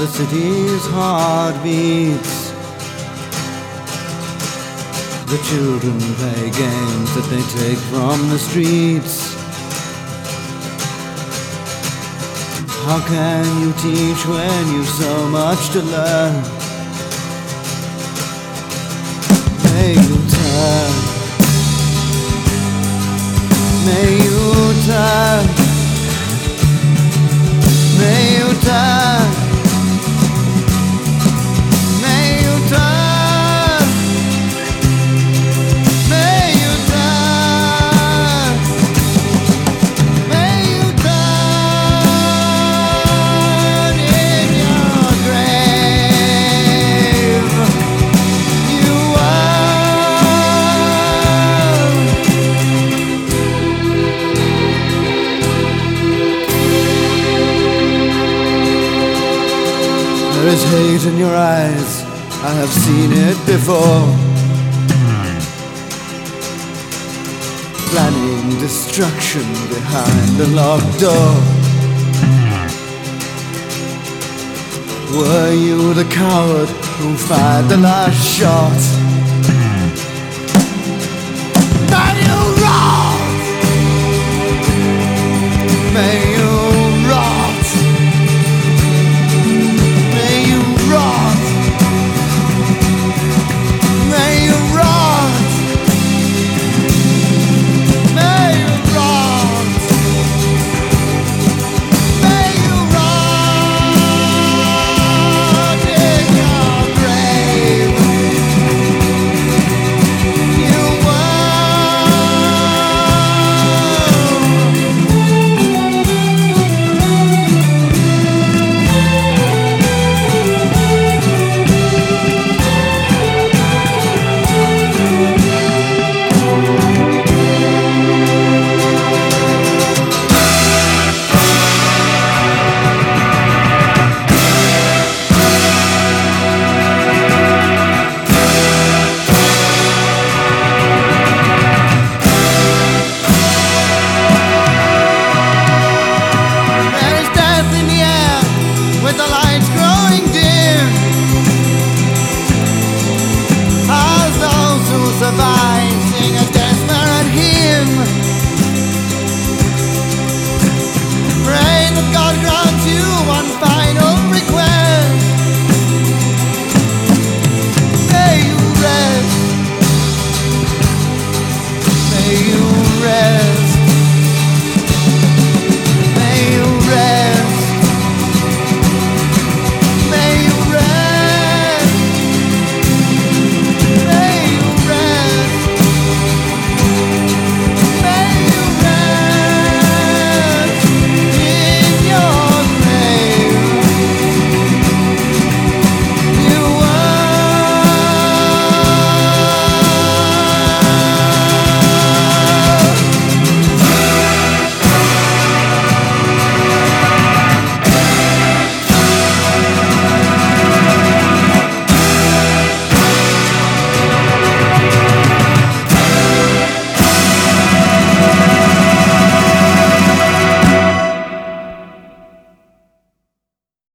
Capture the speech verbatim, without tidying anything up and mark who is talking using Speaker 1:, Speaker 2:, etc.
Speaker 1: the city's heartbeats. The children play games that they take from the streets. How can you teach when you've so much to learn? May you turn, may you turn, may you turn, may you turn, may you turn, may you turn in your grave. You There is hate in your eyes, I have seen it before. Planning destruction behind a locked door. Were you the coward who fired the last shot?